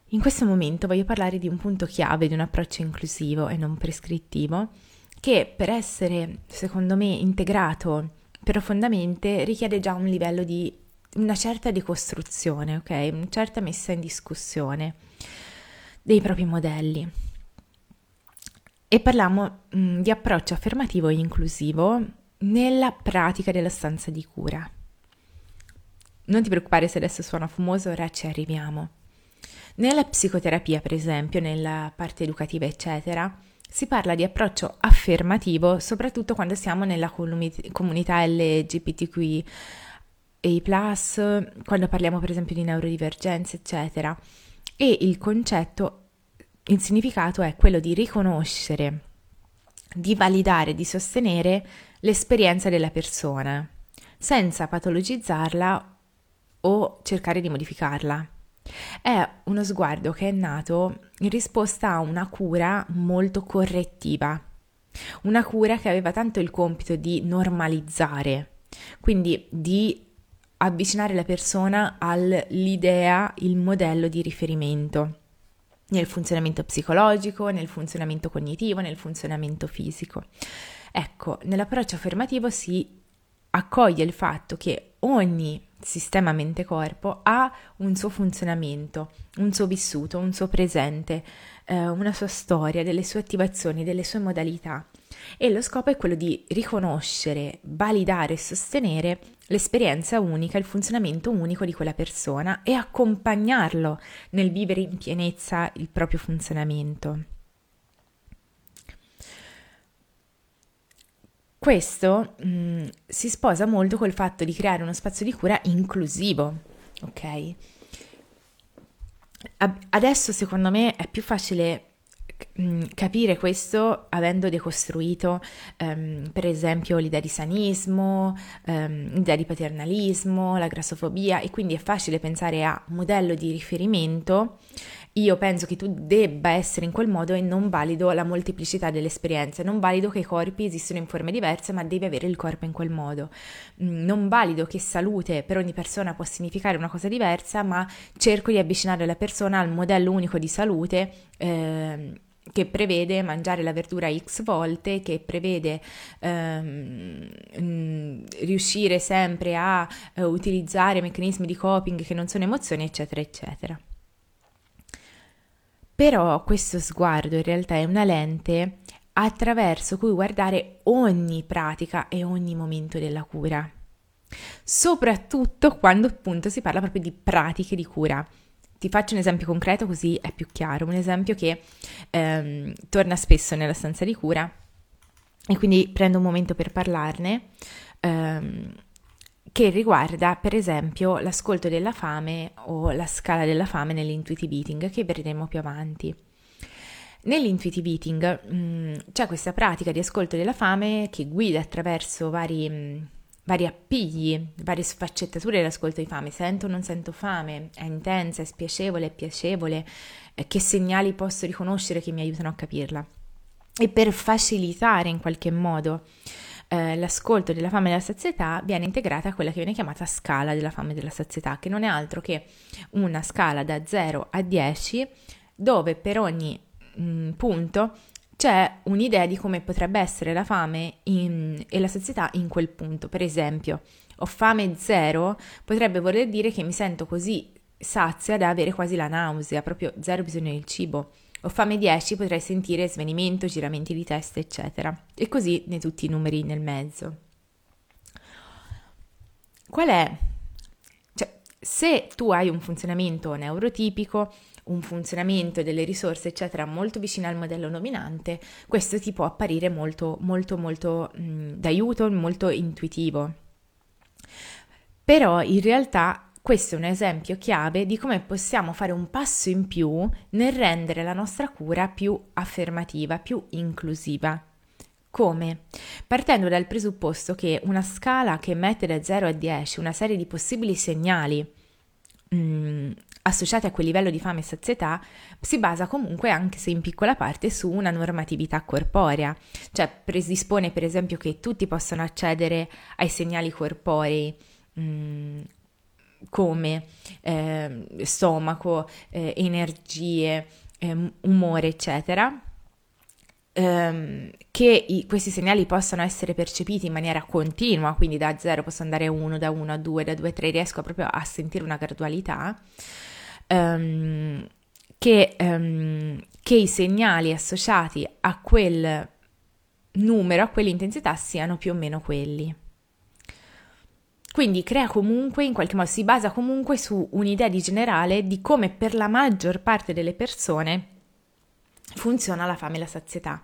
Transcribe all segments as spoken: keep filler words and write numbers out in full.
In questo momento voglio parlare di un punto chiave di un approccio inclusivo e non prescrittivo che per essere, secondo me, integrato profondamente richiede già un livello di una certa decostruzione, ok? Una certa messa in discussione dei propri modelli. E parliamo mh, di approccio affermativo e inclusivo nella pratica della stanza di cura. Non ti preoccupare se adesso suona fumoso, ora ci arriviamo. Nella psicoterapia, per esempio, nella parte educativa, eccetera, si parla di approccio affermativo soprattutto quando siamo nella comunità L G B T Q I A plus, quando parliamo per esempio di neurodivergenze, eccetera. E il concetto, il significato è quello di riconoscere, di validare, di sostenere l'esperienza della persona, senza patologizzarla o cercare di modificarla. È uno sguardo che è nato in risposta a una cura molto correttiva, una cura che aveva tanto il compito di normalizzare, quindi di avvicinare la persona all'idea, il modello di riferimento nel funzionamento psicologico, nel funzionamento cognitivo, nel funzionamento fisico. Ecco, nell'approccio affermativo si accoglie il fatto che ogni sistema mente-corpo ha un suo funzionamento, un suo vissuto, un suo presente, eh, una sua storia, delle sue attivazioni, delle sue modalità. E lo scopo è quello di riconoscere, validare e sostenere l'esperienza unica, il funzionamento unico di quella persona e accompagnarlo nel vivere in pienezza il proprio funzionamento. Questo mh, si sposa molto col fatto di creare uno spazio di cura inclusivo, ok? Adesso secondo me è più facile capire questo avendo decostruito um, per esempio l'idea di sanismo, um, l'idea di paternalismo, la grassofobia, e quindi è facile pensare a modello di riferimento. Io penso che tu debba essere in quel modo e non valido la molteplicità delle esperienze, non valido che i corpi esistono in forme diverse, ma devi avere il corpo in quel modo. Non valido che salute per ogni persona può significare una cosa diversa, ma cerco di avvicinare la persona al modello unico di salute eh, che prevede mangiare la verdura X volte, che prevede ehm, riuscire sempre a eh, utilizzare meccanismi di coping che non sono emozioni, eccetera, eccetera. Però questo sguardo in realtà è una lente attraverso cui guardare ogni pratica e ogni momento della cura, soprattutto quando appunto si parla proprio di pratiche di cura. Ti faccio un esempio concreto così è più chiaro, un esempio che ehm, torna spesso nella stanza di cura e quindi prendo un momento per parlarne, ehm, che riguarda per esempio l'ascolto della fame o la scala della fame nell'intuitive eating, che vedremo più avanti. Nell'intuitive eating mh, c'è questa pratica di ascolto della fame che guida attraverso vari, mh, vari appigli, varie sfaccettature dell'ascolto di fame. Sento o non sento fame? È intensa, è spiacevole, è piacevole? Eh, che segnali posso riconoscere che mi aiutano a capirla? E per facilitare in qualche modo eh, l'ascolto della fame e della sazietà viene integrata quella che viene chiamata scala della fame e della sazietà, che non è altro che una scala da zero a dieci dove per ogni mh, punto c'è un'idea di come potrebbe essere la fame in, e la sazietà in quel punto. Per esempio, ho fame zero potrebbe voler dire che mi sento così sazia da avere quasi la nausea, proprio zero bisogno del cibo. Ho fame dieci, potrei sentire svenimento, giramenti di testa, eccetera. E così ne tutti i numeri nel mezzo. Qual è? Cioè, se tu hai un funzionamento neurotipico, un funzionamento delle risorse, eccetera, molto vicino al modello dominante, questo ti può apparire molto, molto, molto mh, d'aiuto, molto intuitivo. Però in realtà questo è un esempio chiave di come possiamo fare un passo in più nel rendere la nostra cura più affermativa, più inclusiva. Come? Partendo dal presupposto che una scala che mette da zero a dieci una serie di possibili segnali mh, associati a quel livello di fame e sazietà si basa comunque, anche se in piccola parte, su una normatività corporea, cioè predispone per esempio che tutti possano accedere ai segnali corporei mh, come eh, stomaco, eh, energie, eh, umore, eccetera, ehm, che i, questi segnali possano essere percepiti in maniera continua, quindi da zero posso andare a uno, da uno a due, da due a tre, riesco proprio a sentire una gradualità, ehm, che, ehm, che i segnali associati a quel numero, a quell'intensità siano più o meno quelli. Quindi crea comunque, in qualche modo, si basa comunque su un'idea di generale di come per la maggior parte delle persone funziona la fame e la sazietà.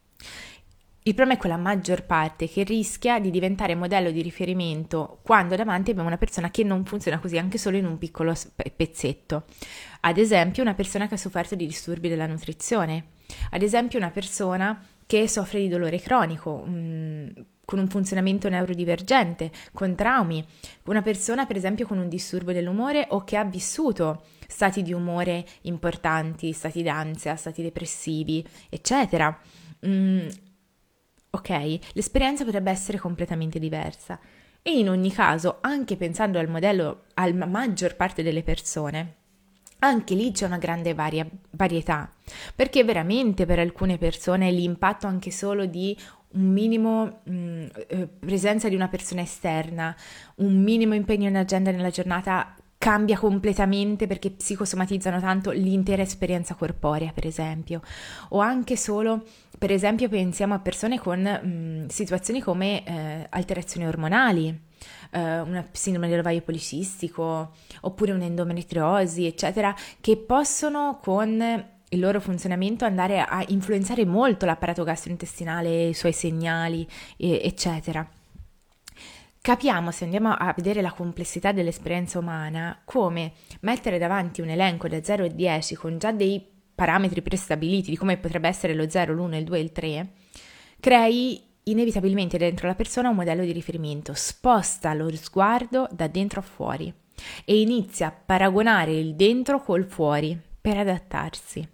Il problema è quella maggior parte che rischia di diventare modello di riferimento quando davanti abbiamo una persona che non funziona così, anche solo in un piccolo pezzetto. Ad esempio, una persona che ha sofferto di disturbi della nutrizione. Ad esempio, una persona che soffre di dolore cronico, mh, con un funzionamento neurodivergente, con traumi. Una persona, per esempio, con un disturbo dell'umore o che ha vissuto stati di umore importanti, stati d'ansia, stati depressivi, eccetera. Mm, ok, l'esperienza potrebbe essere completamente diversa. E in ogni caso, anche pensando al modello, alla maggior parte delle persone, anche lì c'è una grande varia- varietà, perché veramente per alcune persone l'impatto anche solo di un minimo mh, eh, presenza di una persona esterna, un minimo impegno in agenda nella giornata cambia completamente perché psicosomatizzano tanto l'intera esperienza corporea, per esempio, o anche solo, per esempio, pensiamo a persone con mh, situazioni come eh, alterazioni ormonali, eh, una sindrome dell'ovaio policistico, oppure un'endometriosi, eccetera, che possono con il loro funzionamento andare a influenzare molto l'apparato gastrointestinale, i suoi segnali, e, eccetera. Capiamo, se andiamo a vedere la complessità dell'esperienza umana, come mettere davanti un elenco da zero a dieci con già dei parametri prestabiliti di come potrebbe essere lo zero, l'uno, il due e il tre, crei inevitabilmente dentro la persona un modello di riferimento, sposta lo sguardo da dentro a fuori e inizia a paragonare il dentro col fuori per adattarsi.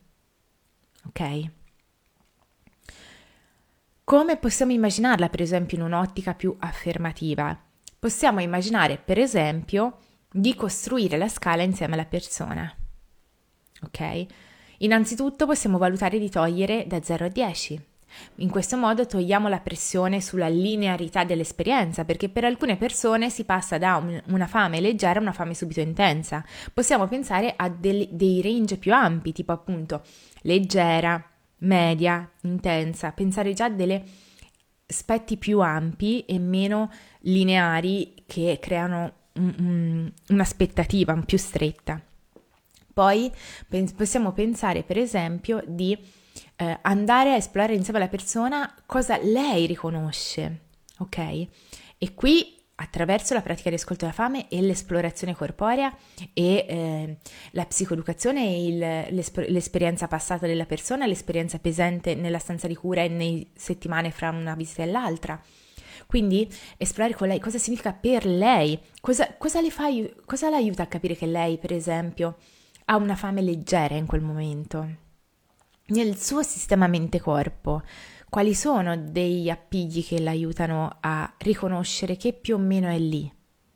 Ok? Come possiamo immaginarla, per esempio, in un'ottica più affermativa? Possiamo immaginare, per esempio, di costruire la scala insieme alla persona. Ok? Innanzitutto possiamo valutare di togliere da zero a dieci. In questo modo togliamo la pressione sulla linearità dell'esperienza, perché per alcune persone si passa da un, una fame leggera a una fame subito intensa. Possiamo pensare a del, dei range più ampi, tipo appunto leggera, media, intensa, pensare già a degli aspetti più ampi e meno lineari che creano un, un, un'aspettativa più stretta. Poi pens- possiamo pensare, per esempio, di eh, andare a esplorare insieme alla persona cosa lei riconosce, ok? E qui attraverso la pratica di ascolto della fame e l'esplorazione corporea e eh, la psicoeducazione e il, l'esper- l'esperienza passata della persona, l'esperienza presente nella stanza di cura e nei settimane fra una visita e l'altra. Quindi esplorare con lei cosa significa per lei, cosa, cosa le fa, cosa l'aiuta a capire che lei, per esempio, ha una fame leggera in quel momento. Nel suo sistema mente-corpo, quali sono degli appigli che l'aiutano a riconoscere che più o meno è lì?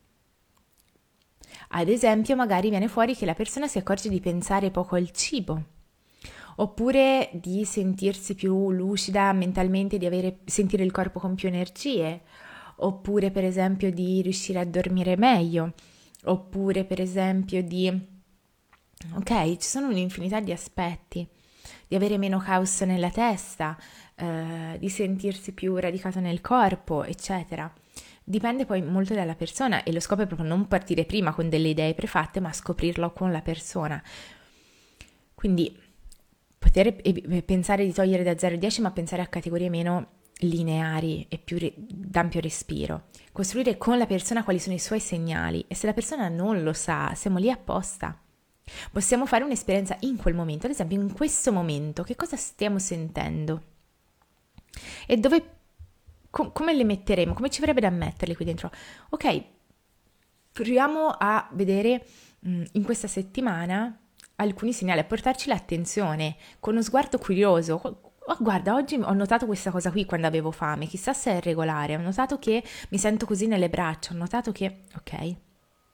Ad esempio, magari viene fuori che la persona si accorge di pensare poco al cibo, oppure di sentirsi più lucida mentalmente, di avere, sentire il corpo con più energie, oppure per esempio di riuscire a dormire meglio, oppure per esempio di... Ok, ci sono un'infinità di aspetti, di avere meno caos nella testa, eh, di sentirsi più radicato nel corpo, eccetera. Dipende poi molto dalla persona e lo scopo è proprio non partire prima con delle idee prefatte, ma scoprirlo con la persona. Quindi poter pensare di togliere da zero a dieci, ma pensare a categorie meno lineari e più d'ampio respiro. Costruire con la persona quali sono i suoi segnali e se la persona non lo sa, siamo lì apposta. Possiamo fare un'esperienza in quel momento, ad esempio in questo momento, che cosa stiamo sentendo? E dove, com- come le metteremo? Come ci verrebbe da metterle qui dentro? Ok, proviamo a vedere mh, in questa settimana alcuni segnali, a portarci l'attenzione con uno sguardo curioso. Oh, guarda, oggi ho notato questa cosa qui quando avevo fame, chissà se è regolare, ho notato che mi sento così nelle braccia, ho notato che... ok...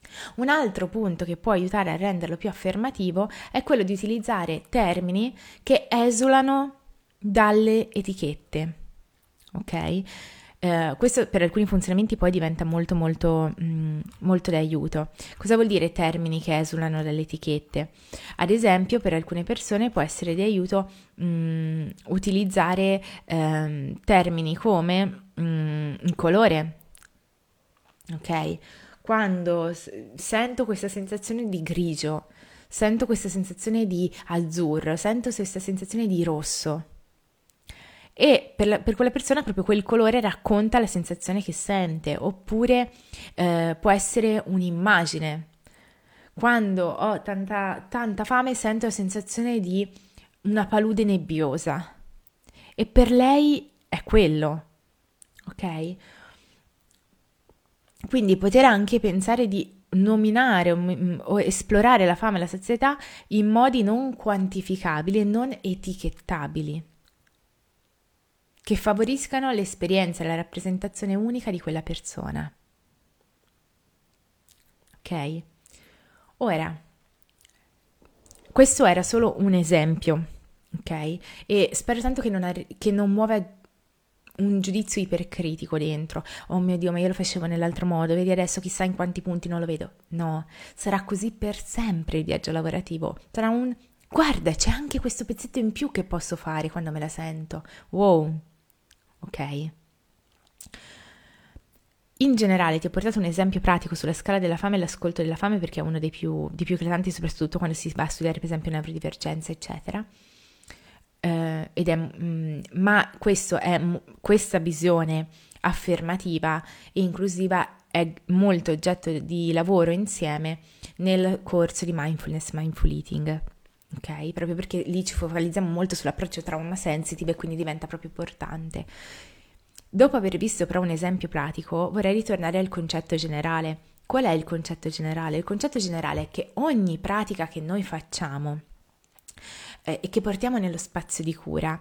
Un altro punto che può aiutare a renderlo più affermativo è quello di utilizzare termini che esulano dalle etichette, ok? Eh, questo per alcuni funzionamenti poi diventa molto molto mh, molto d'aiuto. Cosa vuol dire termini che esulano dalle etichette? Ad esempio, per alcune persone può essere di aiuto mh, utilizzare ehm, termini come mh, il colore, ok? Quando s- sento questa sensazione di grigio, sento questa sensazione di azzurro, sento questa sensazione di rosso. E per, la- per quella persona proprio quel colore racconta la sensazione che sente, oppure eh, può essere un'immagine. Quando ho tanta, tanta fame sento la sensazione di una palude nebbiosa e per lei è quello, ok? Quindi poter anche pensare di nominare o, o esplorare la fame e la sazietà in modi non quantificabili e non etichettabili, che favoriscano l'esperienza e la rappresentazione unica di quella persona. Ok? Ora, questo era solo un esempio, ok? E spero tanto che non, arri- che non muova un giudizio ipercritico dentro. Oh mio Dio, ma io lo facevo nell'altro modo, vedi adesso chissà in quanti punti non lo vedo. No, sarà così per sempre il viaggio lavorativo. Sarà un guarda, c'è anche questo pezzetto in più che posso fare quando me la sento. Wow, ok? In generale ti ho portato un esempio pratico sulla scala della fame e l'ascolto della fame perché è uno dei più, dei più eclatanti, soprattutto quando si va a studiare per esempio neurodivergenza, eccetera. Eh, ed è, mm, ma questo è, questa visione affermativa e inclusiva è molto oggetto di lavoro insieme nel corso di mindfulness, mindful eating. Ok? Proprio perché lì ci focalizziamo molto sull'approccio trauma sensitive e quindi diventa proprio importante. Dopo aver visto però un esempio pratico, vorrei ritornare al concetto generale. Qual è il concetto generale? Il concetto generale è che ogni pratica che noi facciamo eh, e che portiamo nello spazio di cura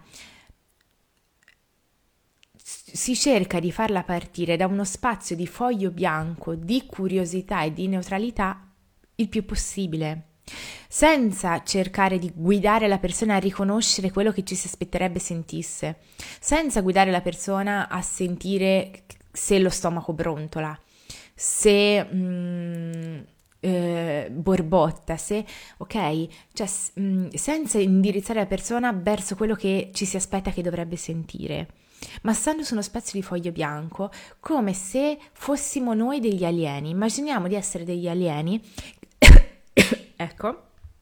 si cerca di farla partire da uno spazio di foglio bianco, di curiosità e di neutralità il più possibile, senza cercare di guidare la persona a riconoscere quello che ci si aspetterebbe sentisse, senza guidare la persona a sentire se lo stomaco brontola, se mm, eh, borbotta, se ok, cioè mm, senza indirizzare la persona verso quello che ci si aspetta che dovrebbe sentire, ma stando su uno spazio di foglio bianco, come se fossimo noi degli alieni. Immaginiamo di essere degli alieni. Ecco,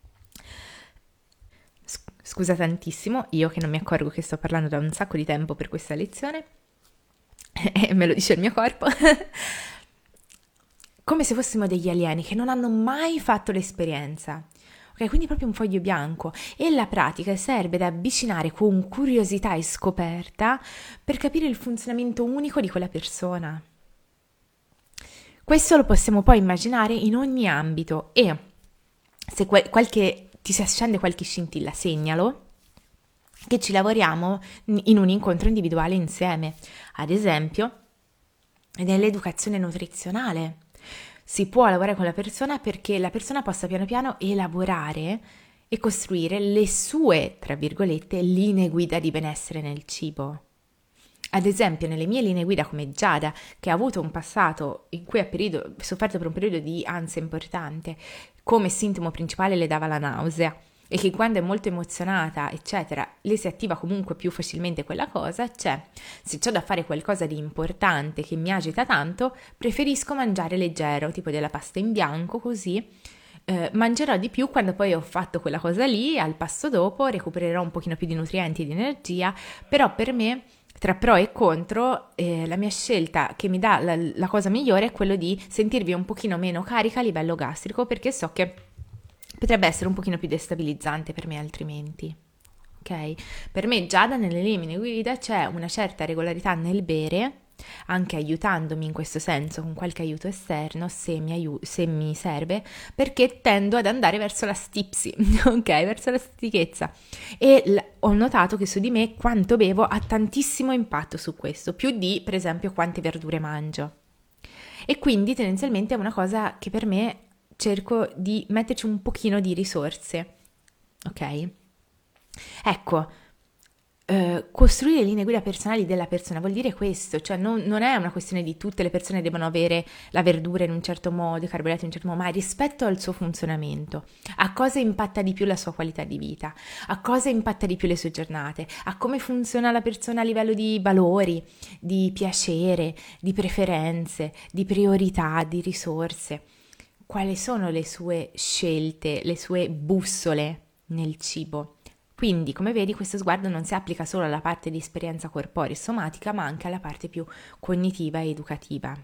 scusa tantissimo, io che non mi accorgo che sto parlando da un sacco di tempo per questa lezione, e me lo dice il mio corpo, come se fossimo degli alieni che non hanno mai fatto l'esperienza. Ok, quindi proprio un foglio bianco, e la pratica serve ad avvicinare con curiosità e scoperta per capire il funzionamento unico di quella persona. Questo lo possiamo poi immaginare in ogni ambito, e se qualche, ti si accende qualche scintilla, segnalo, che ci lavoriamo in un incontro individuale insieme. Ad esempio, nell'educazione nutrizionale. Si può lavorare con la persona perché la persona possa piano piano elaborare e costruire le sue, tra virgolette, linee guida di benessere nel cibo. Ad esempio, nelle mie linee guida come Giada, che ha avuto un passato in cui ha periodo, sofferto per un periodo di ansia importante, come sintomo principale le dava la nausea, e che quando è molto emozionata, eccetera, le si attiva comunque più facilmente quella cosa, c'è, se c'ho da fare qualcosa di importante che mi agita tanto, preferisco mangiare leggero, tipo della pasta in bianco, così eh, mangerò di più quando poi ho fatto quella cosa lì, al passo dopo recupererò un pochino più di nutrienti e di energia, però per me, tra pro e contro, eh, la mia scelta che mi dà la, la cosa migliore è quello di sentirvi un pochino meno carica a livello gastrico, perché so che potrebbe essere un pochino più destabilizzante per me altrimenti. Ok? Per me già da nelle linee guida c'è una certa regolarità nel bere, anche aiutandomi in questo senso con qualche aiuto esterno se mi, aiu- se mi serve, perché tendo ad andare verso la stipsi, ok? Verso la stitichezza. E l- ho notato che su di me quanto bevo ha tantissimo impatto su questo, più di per esempio quante verdure mangio. E quindi tendenzialmente è una cosa che per me cerco di metterci un pochino di risorse, ok? Ecco, eh, costruire linee guida personali della persona vuol dire questo, cioè non, non è una questione di tutte le persone devono avere la verdura in un certo modo, i carboidrati in un certo modo, ma rispetto al suo funzionamento, a cosa impatta di più la sua qualità di vita, a cosa impatta di più le sue giornate, a come funziona la persona a livello di valori, di piacere, di preferenze, di priorità, di risorse. Quali sono le sue scelte, le sue bussole nel cibo? Quindi, come vedi, questo sguardo non si applica solo alla parte di esperienza corporea e somatica, ma anche alla parte più cognitiva e educativa.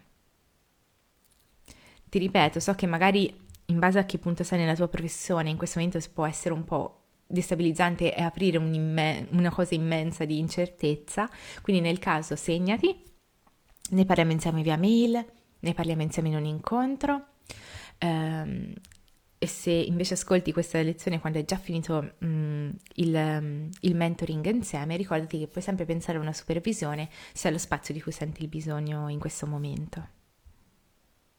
Ti ripeto, so che magari in base a che punto sei nella tua professione, in questo momento può essere un po' destabilizzante e aprire una cosa immensa di incertezza, quindi nel caso segnati, ne parliamo insieme via mail, ne parliamo insieme in un incontro. Um, E se invece ascolti questa lezione quando hai già finito mm, il, um, il mentoring insieme, ricordati che puoi sempre pensare a una supervisione se è lo spazio di cui senti il bisogno in questo momento.